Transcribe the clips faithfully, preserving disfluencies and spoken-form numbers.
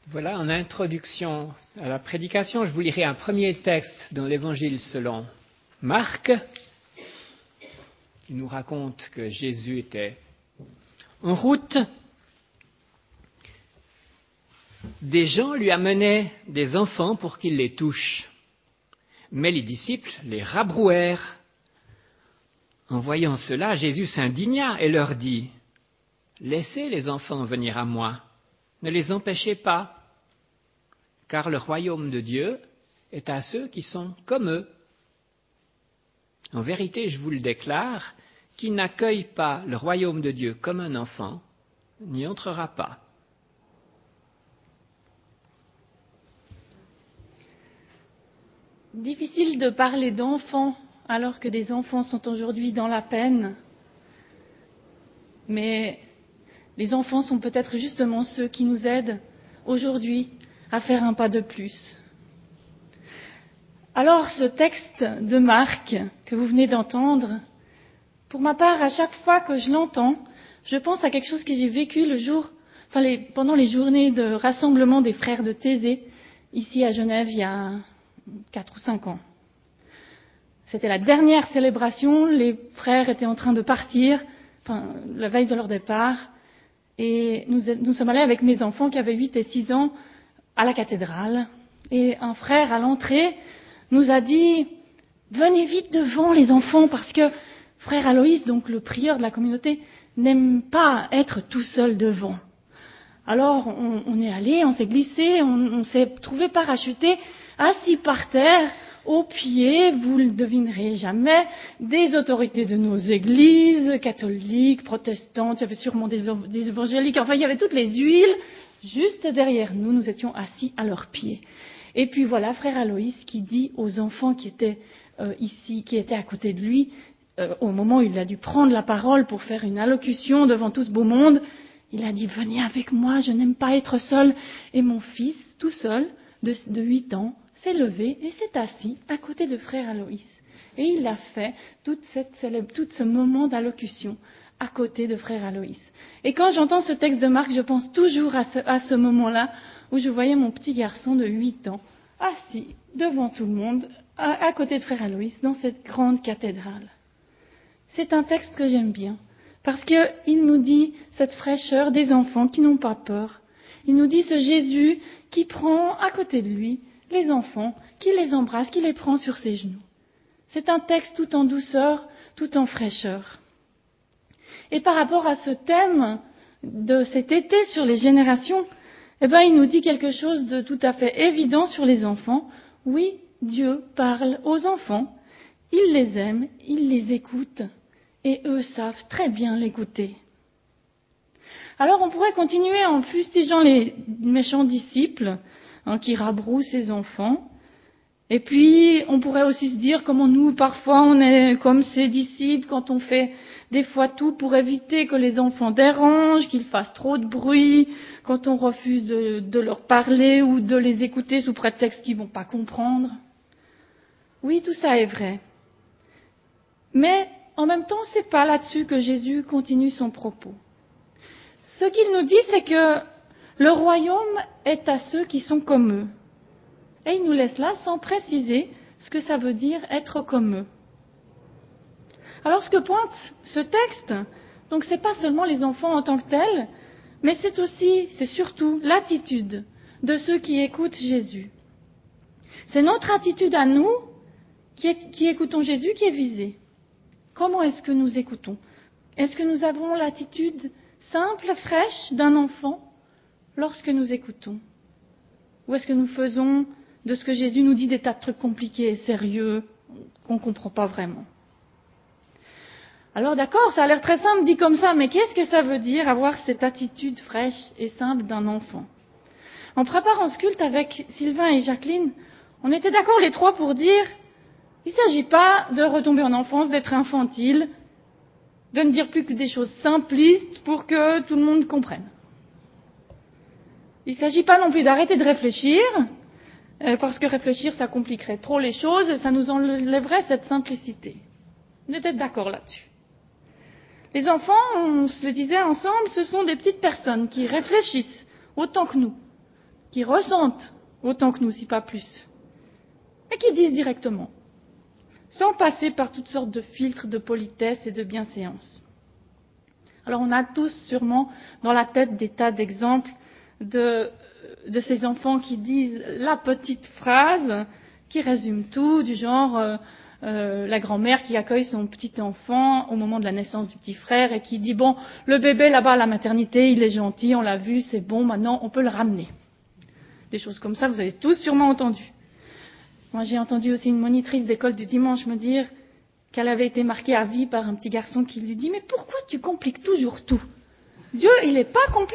Voilà, en introduction à la prédication, je vous lirai un premier texte dans l'Évangile selon Marc, qui nous raconte que Jésus était en route. Des gens lui amenaient des enfants pour qu'il les touche, mais les disciples les rabrouèrent. En voyant cela, Jésus s'indigna et leur dit : « Laissez les enfants venir à moi, ne les empêchez pas, car le royaume de Dieu est à ceux qui sont comme eux. En vérité, je vous le déclare, qui n'accueille pas le royaume de Dieu comme un enfant, n'y entrera pas. » Difficile de parler d'enfants alors que des enfants sont aujourd'hui dans la peine. Mais les enfants sont peut-être justement ceux qui nous aident aujourd'hui à faire un pas de plus. Alors ce texte de Marc que vous venez d'entendre, pour ma part, à chaque fois que je l'entends, je pense à quelque chose que j'ai vécu le jour, enfin les, pendant les journées de rassemblement des frères de Thésée, ici à Genève, il y a quatre ou cinq ans. C'était la dernière célébration, les frères étaient en train de partir, enfin, la veille de leur départ, et nous, nous sommes allés avec mes enfants qui avaient huit et six ans à la cathédrale, et un frère à l'entrée nous a dit « Venez vite devant les enfants, parce que frère Aloïs, donc le prieur de la communauté, n'aime pas être tout seul devant. » Alors on, on est allé, on s'est glissé, on, on s'est trouvé parachuté, assis par terre, aux pieds, vous le devinerez jamais, des autorités de nos églises, catholiques, protestantes, il y avait sûrement des, des évangéliques, enfin il y avait toutes les huiles, juste derrière nous, nous étions assis à leurs pieds. Et puis voilà, frère Aloïs qui dit aux enfants qui étaient euh, ici, qui étaient à côté de lui, euh, au moment où il a dû prendre la parole pour faire une allocution devant tout ce beau monde, il a dit « Venez avec moi, je n'aime pas être seul ». Et mon fils, tout seul, de, de huit ans, s'est levé et s'est assis à côté de frère Aloïs. Et il a fait toute cette, tout ce moment d'allocution à côté de frère Aloïs. Et quand j'entends ce texte de Marc, je pense toujours à ce, à ce moment-là où je voyais mon petit garçon de huit ans assis devant tout le monde, à, à côté de frère Aloïs, dans cette grande cathédrale. C'est un texte que j'aime bien, parce qu'il nous dit cette fraîcheur des enfants qui n'ont pas peur. Il nous dit ce Jésus qui prend à côté de lui les enfants, qui les embrasse, qui les prend sur ses genoux. C'est un texte tout en douceur, tout en fraîcheur. Et par rapport à ce thème de cet été sur les générations, eh ben, il nous dit quelque chose de tout à fait évident sur les enfants. Oui, Dieu parle aux enfants, il les aime, il les écoute, et eux savent très bien l'écouter. Alors on pourrait continuer en fustigeant les méchants disciples, hein, qui rabrouent ses enfants. Et puis, on pourrait aussi se dire comment nous, parfois, on est comme ces disciples quand on fait des fois tout pour éviter que les enfants dérangent, qu'ils fassent trop de bruit, quand on refuse de, de leur parler ou de les écouter sous prétexte qu'ils vont pas comprendre. Oui, tout ça est vrai. Mais, en même temps, c'est pas là-dessus que Jésus continue son propos. Ce qu'il nous dit, c'est que le royaume est à ceux qui sont comme eux. Et il nous laisse là sans préciser ce que ça veut dire être comme eux. Alors ce que pointe ce texte, donc c'est pas seulement les enfants en tant que tels, mais c'est aussi, c'est surtout l'attitude de ceux qui écoutent Jésus. C'est notre attitude à nous qui, est, qui écoutons Jésus qui est visée. Comment est-ce que nous écoutons ? Est-ce que nous avons l'attitude simple, fraîche d'un enfant lorsque nous écoutons ? Ou est-ce que nous faisons de ce que Jésus nous dit des tas de trucs compliqués et sérieux qu'on ne comprend pas vraiment? Alors d'accord, ça a l'air très simple dit comme ça, mais qu'est-ce que ça veut dire avoir cette attitude fraîche et simple d'un enfant? En préparant ce culte avec Sylvain et Jacqueline, on était d'accord les trois pour dire il ne s'agit pas de retomber en enfance, d'être infantile, de ne dire plus que des choses simplistes pour que tout le monde comprenne. Il ne s'agit pas non plus d'arrêter de réfléchir, parce que réfléchir, ça compliquerait trop les choses et ça nous enlèverait cette simplicité. On était d'accord là-dessus. Les enfants, on se le disait ensemble, ce sont des petites personnes qui réfléchissent autant que nous. qui ressentent autant que nous, si pas plus, et qui disent directement, sans passer par toutes sortes de filtres de politesse et de bienséance. Alors on a tous sûrement dans la tête des tas d'exemples de, de ces enfants qui disent la petite phrase qui résume tout, du genre euh, euh, la grand-mère qui accueille son petit enfant au moment de la naissance du petit frère et qui dit « Bon, le bébé là-bas à la maternité, il est gentil, on l'a vu, c'est bon, maintenant on peut le ramener ». Des choses comme ça, vous avez tous sûrement entendu. Moi, j'ai entendu aussi une monitrice d'école du dimanche me dire qu'elle avait été marquée à vie par un petit garçon qui lui dit « Mais pourquoi tu compliques toujours tout ? Dieu, il n'est pas compliqué !»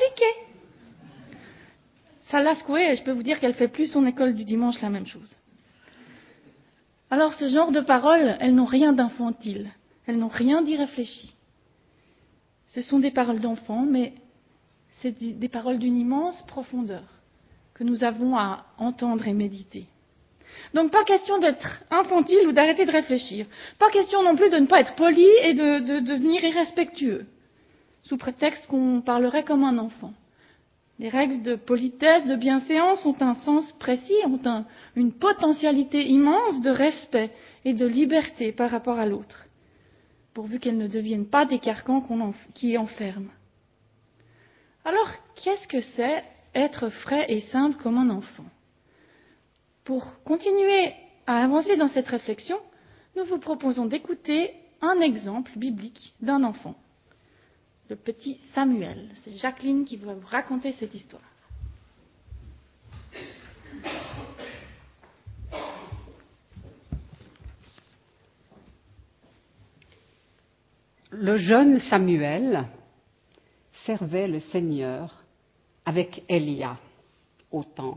Ça l'a secouée et je peux vous dire qu'elle fait plus son école du dimanche la même chose. Alors, ce genre de paroles, elles n'ont rien d'infantile. Elles n'ont rien d'irréfléchi. Ce sont des paroles d'enfants, mais c'est des paroles d'une immense profondeur que nous avons à entendre et méditer. Donc, pas question d'être infantile ou d'arrêter de réfléchir. Pas question non plus de ne pas être poli et de, de, de devenir irrespectueux, sous prétexte qu'on parlerait comme un enfant. Les règles de politesse, de bienséance ont un sens précis, ont un, une potentialité immense de respect et de liberté par rapport à l'autre, pourvu qu'elles ne deviennent pas des carcans qu'on en, qui enferment. Alors, qu'est-ce que c'est être frais et simple comme un enfant ? Pour continuer à avancer dans cette réflexion, nous vous proposons d'écouter un exemple biblique d'un enfant. Le petit Samuel. C'est Jacqueline qui va vous raconter cette histoire. Le jeune Samuel servait le Seigneur avec Élia au temple.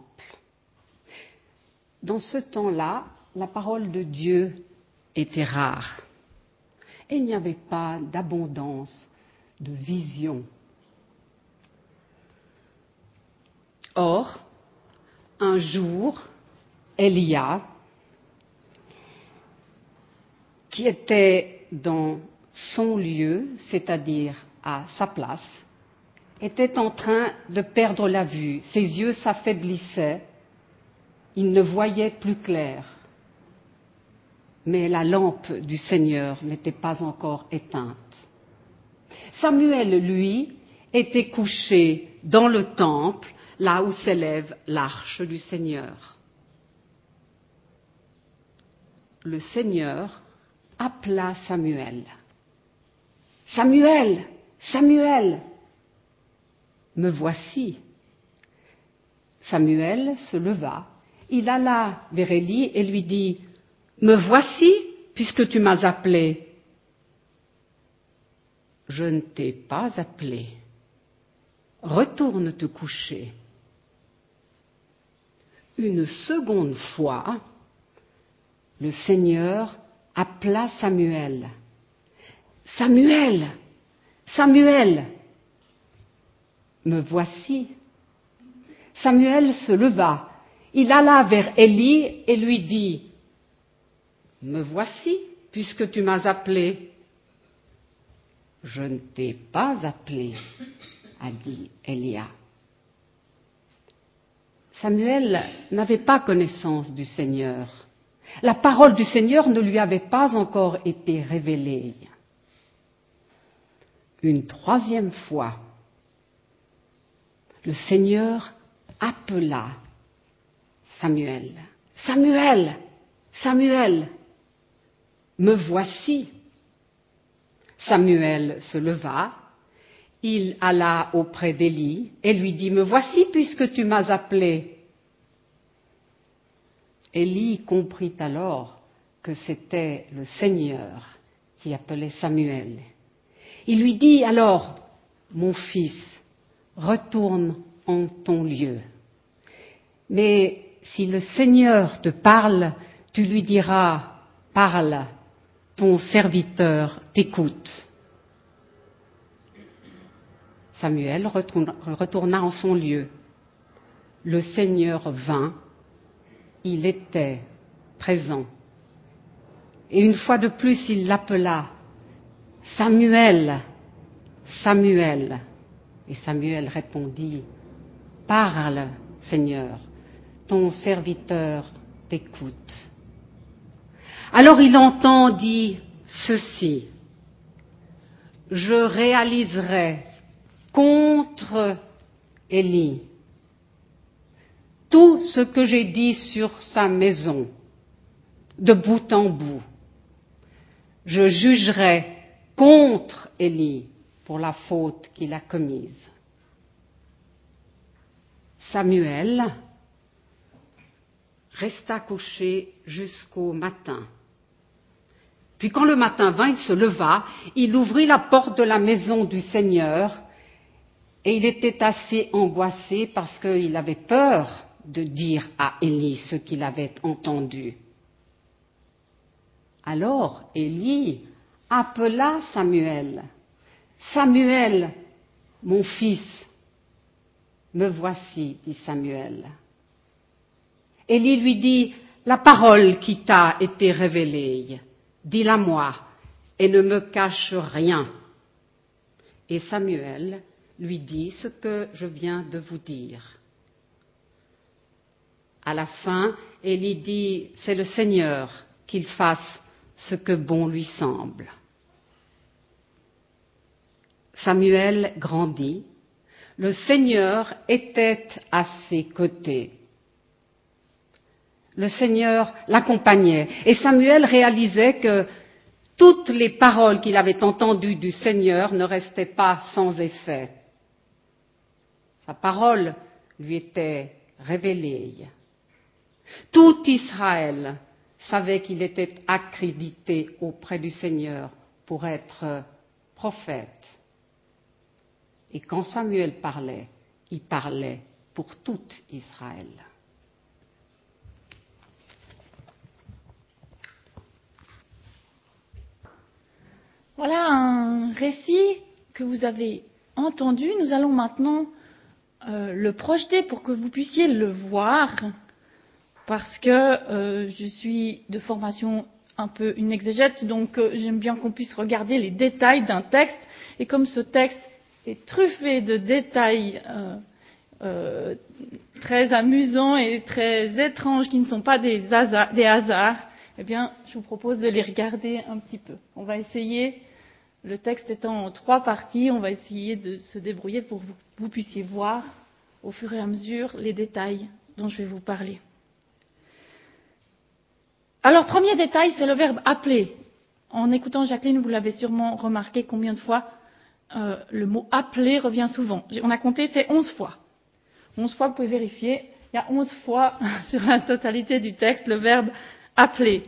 Dans ce temps-là, la parole de Dieu était rare. Et il n'y avait pas d'abondance de vision. Or, un jour, Élia, qui était dans son lieu, c'est-à-dire à sa place, était en train de perdre la vue. Ses yeux s'affaiblissaient, il ne voyait plus clair. Mais la lampe du Seigneur n'était pas encore éteinte. Samuel, lui, était couché dans le temple, là où s'élève l'arche du Seigneur. Le Seigneur appela Samuel. « Samuel, Samuel, me voici. » Samuel se leva, il alla vers Élie et lui dit « Me voici, puisque tu m'as appelé. » « Je ne t'ai pas appelé. Retourne te coucher. » Une seconde fois, le Seigneur appela Samuel. « Samuel, Samuel, me voici. » Samuel se leva, il alla vers Élie et lui dit « Me voici, puisque tu m'as appelé. » « Je ne t'ai pas appelé, » a dit Élia. Samuel n'avait pas connaissance du Seigneur. La parole du Seigneur ne lui avait pas encore été révélée. Une troisième fois, le Seigneur appela Samuel. « Samuel, Samuel, me voici. » Samuel se leva, il alla auprès d'Élie et lui dit « Me voici puisque tu m'as appelé. » Élie comprit alors que c'était le Seigneur qui appelait Samuel. Il lui dit alors « Mon fils, retourne en ton lieu. Mais si le Seigneur te parle, tu lui diras « Parle, ton serviteur t'écoute. » Samuel retourna, retourna en son lieu. Le Seigneur vint, il était présent. Et une fois de plus, il l'appela « Samuel, Samuel !» Et Samuel répondit « Parle, Seigneur, ton serviteur t'écoute. » Alors il entend dire ceci: « Je réaliserai contre Élie tout ce que j'ai dit sur sa maison, de bout en bout. Je jugerai contre Élie pour la faute qu'il a commise. » Samuel resta couché jusqu'au matin. Puis quand le matin vint, il se leva, il ouvrit la porte de la maison du Seigneur, et il était assez angoissé parce qu'il avait peur de dire à Élie ce qu'il avait entendu. Alors Élie appela Samuel. « Samuel, mon fils, me voici, dit Samuel. » Élie lui dit, « La parole qui t'a été révélée, dis-la moi et ne me cache rien. » Et Samuel lui dit ce que je viens de vous dire. À la fin, Élie dit, « C'est le Seigneur qu'il fasse ce que bon lui semble. » Samuel grandit. Le Seigneur était à ses côtés. Le Seigneur l'accompagnait. Et Samuel réalisait que toutes les paroles qu'il avait entendues du Seigneur ne restaient pas sans effet. Sa parole lui était révélée. Tout Israël savait qu'il était accrédité auprès du Seigneur pour être prophète. Et quand Samuel parlait, il parlait pour tout Israël. Voilà un récit que vous avez entendu. Nous allons maintenant euh, le projeter pour que vous puissiez le voir, parce que euh, je suis de formation un peu une exégète, donc euh, j'aime bien qu'on puisse regarder les détails d'un texte. Et comme ce texte est truffé de détails euh, euh, très amusants et très étranges, qui ne sont pas des hasards, des hasards, eh bien, je vous propose de les regarder un petit peu. On va essayer, le texte étant en trois parties, on va essayer de se débrouiller pour que vous, vous puissiez voir au fur et à mesure les détails dont je vais vous parler. Alors, premier détail, c'est le verbe appeler. En écoutant Jacqueline, vous l'avez sûrement remarqué combien de fois euh, le mot appeler revient souvent. On a compté, c'est onze fois. onze fois, vous pouvez vérifier. Il y a onze fois sur la totalité du texte le verbe appeler.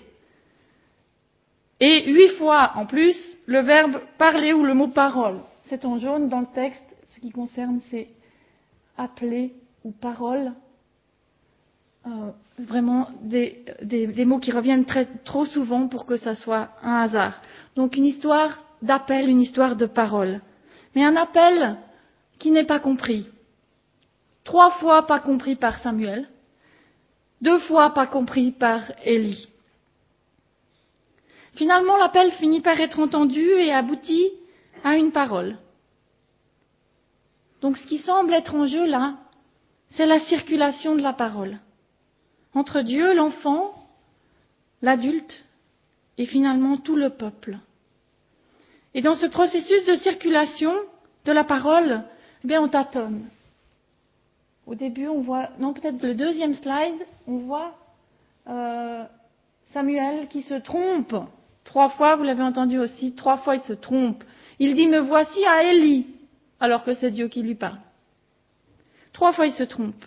Et huit fois en plus le verbe parler ou le mot parole. C'est en jaune dans le texte. Ce qui concerne, c'est appeler ou parole. Euh, vraiment des, des, des mots qui reviennent très, trop souvent pour que ça soit un hasard. Donc une histoire d'appel, une histoire de parole. Mais un appel qui n'est pas compris. Trois fois pas compris par Samuel. Deux fois pas compris par Élie. Finalement, l'appel finit par être entendu et aboutit à une parole. Donc ce qui semble être en jeu là, c'est la circulation de la parole. Entre Dieu, l'enfant, l'adulte et finalement tout le peuple. Et dans ce processus de circulation de la parole, eh bien on tâtonne. Au début, on voit, non peut-être le deuxième slide, on voit euh, Samuel qui se trompe. Trois fois, vous l'avez entendu aussi, trois fois il se trompe. Il dit « Me voici à Élie », alors que c'est Dieu qui lui parle. Trois fois il se trompe.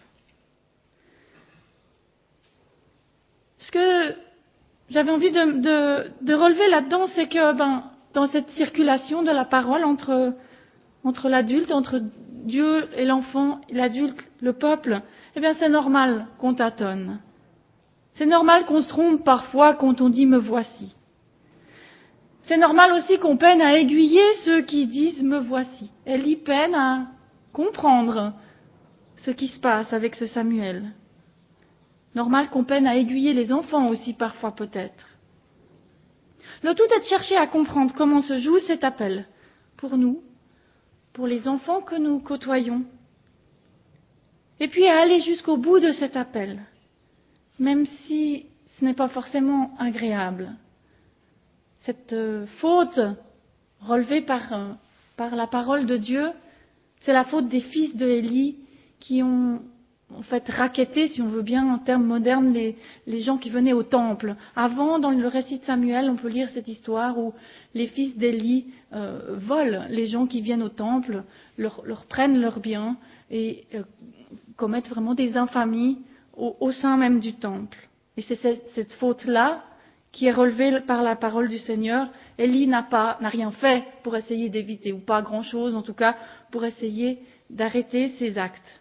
Ce que j'avais envie de, de, de relever là-dedans, c'est que ben, dans cette circulation de la parole entre, entre l'adulte, entre Dieu et l'enfant, l'adulte, le peuple, eh bien c'est normal qu'on tâtonne. C'est normal qu'on se trompe parfois quand on dit « me voici ». C'est normal aussi qu'on peine à aiguiller ceux qui disent « me voici ». Élie peine à comprendre ce qui se passe avec ce Samuel. Normal qu'on peine à aiguiller les enfants aussi parfois peut-être. Le tout est de chercher à comprendre comment se joue cet appel pour nous, pour les enfants que nous côtoyons. Et puis à aller jusqu'au bout de cet appel, même si ce n'est pas forcément agréable. Cette euh, faute relevée par, euh, par la parole de Dieu, c'est la faute des fils de Élie qui ont en fait racketté, si on veut bien en termes modernes, les, les gens qui venaient au temple. Avant, dans le récit de Samuel, on peut lire cette histoire où les fils d'Élie euh, volent les gens qui viennent au temple, leur, leur prennent leurs biens et euh, commettent vraiment des infamies au, au sein même du temple. Et c'est cette, cette faute-là qui est relevée par la parole du Seigneur. Élie n'a pas, n'a rien fait pour essayer d'éviter, ou pas grand-chose en tout cas, pour essayer d'arrêter ces actes.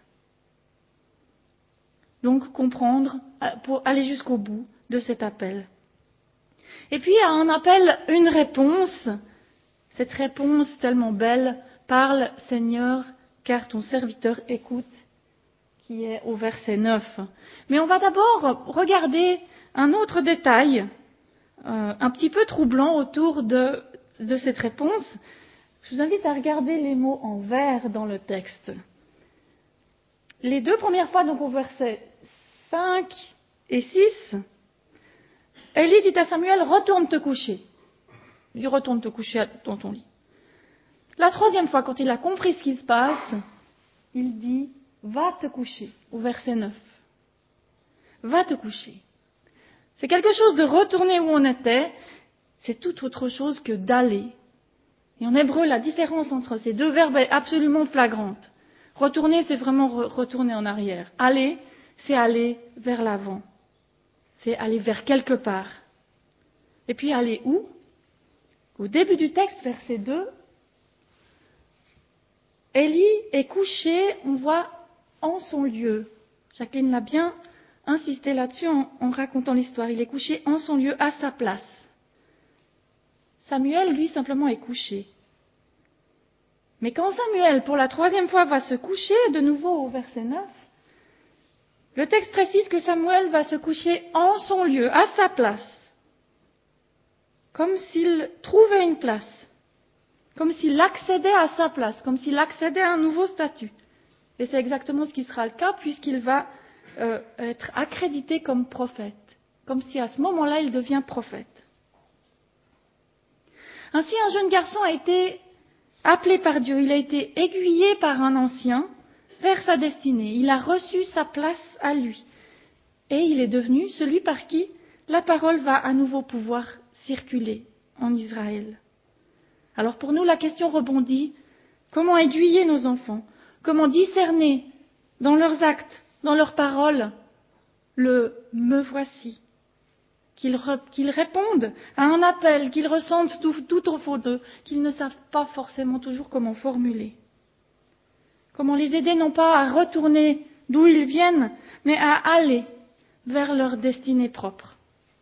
Donc comprendre, pour aller jusqu'au bout de cet appel. Et puis à un appel, une réponse. Cette réponse tellement belle, parle Seigneur, car ton serviteur écoute, qui est au verset neuf. Mais on va d'abord regarder un autre détail, euh, un petit peu troublant autour de, de cette réponse. Je vous invite à regarder les mots en vert dans le texte. Les deux premières fois, donc au verset cinq et six, Élie dit à Samuel, retourne te coucher. Il dit, retourne te coucher dans ton lit. La troisième fois, quand il a compris ce qui se passe, il dit, va te coucher, au verset neuf. Va te coucher. C'est quelque chose de retourner où on était, c'est tout autre chose que d'aller. Et en hébreu, la différence entre ces deux verbes est absolument flagrante. Retourner, c'est vraiment re- retourner en arrière. Aller, c'est aller vers l'avant. C'est aller vers quelque part. Et puis aller où? Au début du texte, verset deux, Élie est couché, on voit, en son lieu. Jacqueline l'a bien insisté là-dessus en, en racontant l'histoire. Il est couché en son lieu, à sa place. Samuel, lui, simplement est couché. Mais quand Samuel, pour la troisième fois, va se coucher, de nouveau au verset neuf, le texte précise que Samuel va se coucher en son lieu, à sa place, comme s'il trouvait une place, comme s'il accédait à sa place, comme s'il accédait à un nouveau statut. Et c'est exactement ce qui sera le cas, puisqu'il va euh, être accrédité comme prophète, comme si à ce moment-là, il devient prophète. Ainsi, un jeune garçon a été appelé par Dieu, il a été aiguillé par un ancien vers sa destinée. Il a reçu sa place à lui. Et il est devenu celui par qui la parole va à nouveau pouvoir circuler en Israël. Alors pour nous, la question rebondit, comment aiguiller nos enfants? Comment discerner dans leurs actes, dans leurs paroles, le « me voici », qu'ils, re, qu'ils répondent à un appel, qu'ils ressentent tout, tout au fond d'eux, qu'ils ne savent pas forcément toujours comment formuler. Comment les aider non pas à retourner d'où ils viennent, mais à aller vers leur destinée propre.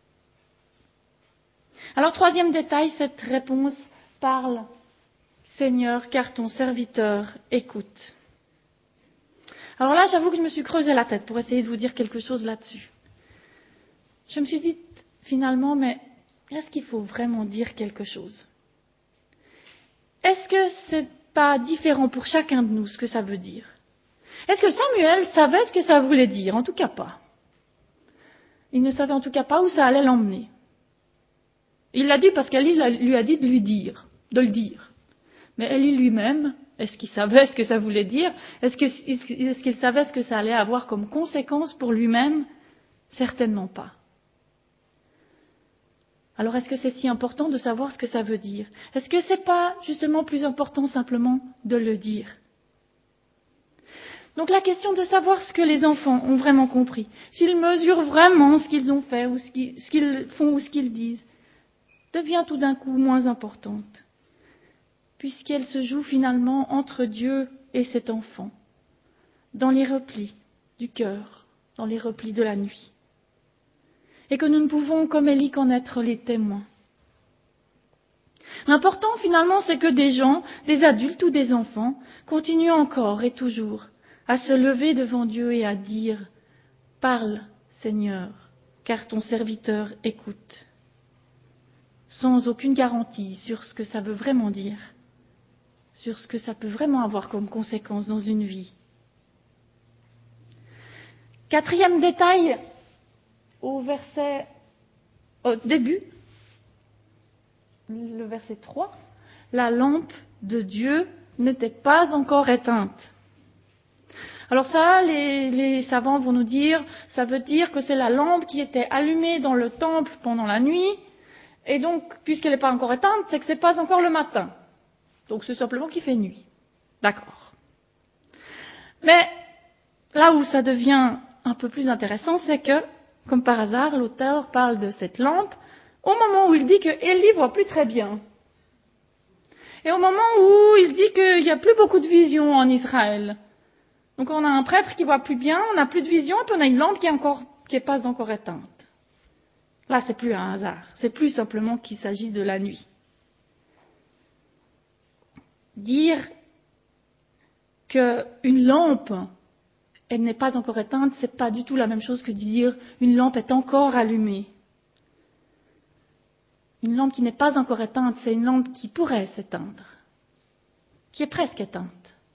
Alors, troisième détail, cette réponse parle « Seigneur, car ton serviteur écoute ». Alors là, j'avoue que je me suis creusé la tête pour essayer de vous dire quelque chose là-dessus. Je me suis dit, finalement, mais est-ce qu'il faut vraiment dire quelque chose? Est-ce que c'est pas différent pour chacun de nous ce que ça veut dire? Est-ce que Samuel savait ce que ça voulait dire? En tout cas pas. Il ne savait en tout cas pas où ça allait l'emmener. Il l'a dit parce qu'Élie lui a dit de lui dire, de le dire. Mais Élie lui-même, est-ce qu'il savait ce que ça voulait dire? Est-ce, que, est-ce qu'il savait ce que ça allait avoir comme conséquence pour lui-même? Certainement pas. Alors est-ce que c'est si important de savoir ce que ça veut dire? Est-ce que c'est pas justement plus important simplement de le dire? Donc la question de savoir ce que les enfants ont vraiment compris, s'ils mesurent vraiment ce qu'ils ont fait ou ce qu'ils, ce qu'ils font ou ce qu'ils disent, devient tout d'un coup moins importante, puisqu'elle se joue finalement entre Dieu et cet enfant, dans les replis du cœur, dans les replis de la nuit. Et que nous ne pouvons, comme Élie, qu'en être les témoins. L'important, finalement, c'est que des gens, des adultes ou des enfants, continuent encore et toujours à se lever devant Dieu et à dire « Parle, Seigneur, car ton serviteur écoute », sans aucune garantie sur ce que ça veut vraiment dire, sur ce que ça peut vraiment avoir comme conséquence dans une vie. Quatrième détail, au verset, au début, le verset trois, la lampe de Dieu n'était pas encore éteinte. Alors ça, les, les savants vont nous dire, ça veut dire que c'est la lampe qui était allumée dans le temple pendant la nuit, et donc, puisqu'elle n'est pas encore éteinte, c'est que c'est pas encore le matin. Donc c'est simplement qu'il fait nuit. D'accord. Mais là où ça devient un peu plus intéressant, c'est que, comme par hasard, l'auteur parle de cette lampe au moment où il dit que Élie voit plus très bien. Et au moment où il dit qu'il n'y a plus beaucoup de vision en Israël. Donc on a un prêtre qui voit plus bien, on n'a plus de vision, puis on a une lampe qui est encore, qui est pas encore éteinte. Là, c'est plus un hasard. C'est plus simplement qu'il s'agit de la nuit. Dire qu'une lampe, elle n'est pas encore éteinte, c'est pas du tout la même chose que de dire une lampe est encore allumée. Une lampe qui n'est pas encore éteinte, c'est une lampe qui pourrait s'éteindre, qui est presque éteinte.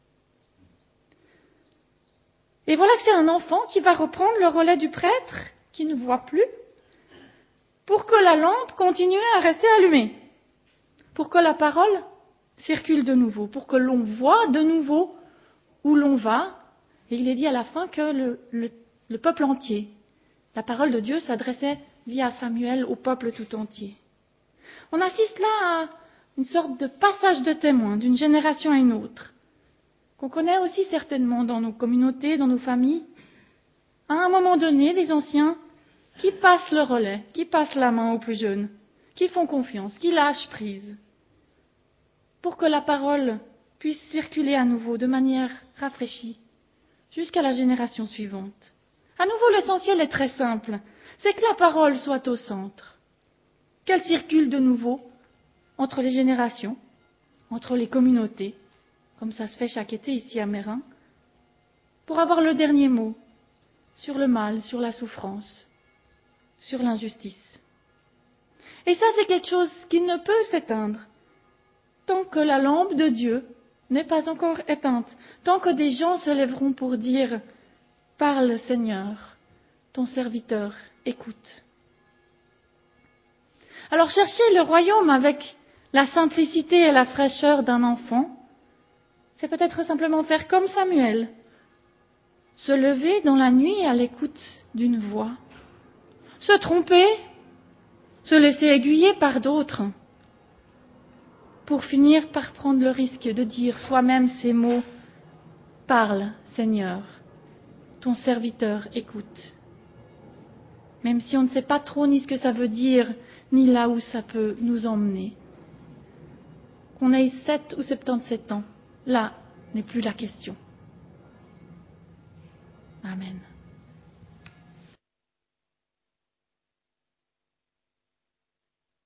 Et voilà que c'est un enfant qui va reprendre le relais du prêtre, qui ne voit plus, pour que la lampe continue à rester allumée, pour que la parole circule de nouveau, pour que l'on voit de nouveau où l'on va. Et il est dit à la fin que le, le, le peuple entier, la parole de Dieu s'adressait via Samuel au peuple tout entier. On assiste là à une sorte de passage de témoin d'une génération à une autre, qu'on connaît aussi certainement dans nos communautés, dans nos familles. À un moment donné, les anciens qui passent le relais, qui passent la main aux plus jeunes, qui font confiance, qui lâchent prise, pour que la parole puisse circuler à nouveau de manière rafraîchie, jusqu'à la génération suivante. À nouveau, l'essentiel est très simple, c'est que la parole soit au centre, qu'elle circule de nouveau entre les générations, entre les communautés, comme ça se fait chaque été ici à Mérin, pour avoir le dernier mot sur le mal, sur la souffrance, sur l'injustice. Et ça, c'est quelque chose qui ne peut s'éteindre tant que la lampe de Dieu n'est pas encore éteinte, tant que des gens se lèveront pour dire « Parle, Seigneur, ton serviteur écoute ». Alors chercher le royaume avec la simplicité et la fraîcheur d'un enfant, c'est peut-être simplement faire comme Samuel, se lever dans la nuit à l'écoute d'une voix, se tromper, se laisser aiguiller par d'autres, pour finir par prendre le risque de dire soi-même ces mots « Parle, Seigneur, ton serviteur écoute ». Même si on ne sait pas trop ni ce que ça veut dire, ni là où ça peut nous emmener. Qu'on ait sept ou soixante-dix-sept ans, là n'est plus la question. Amen.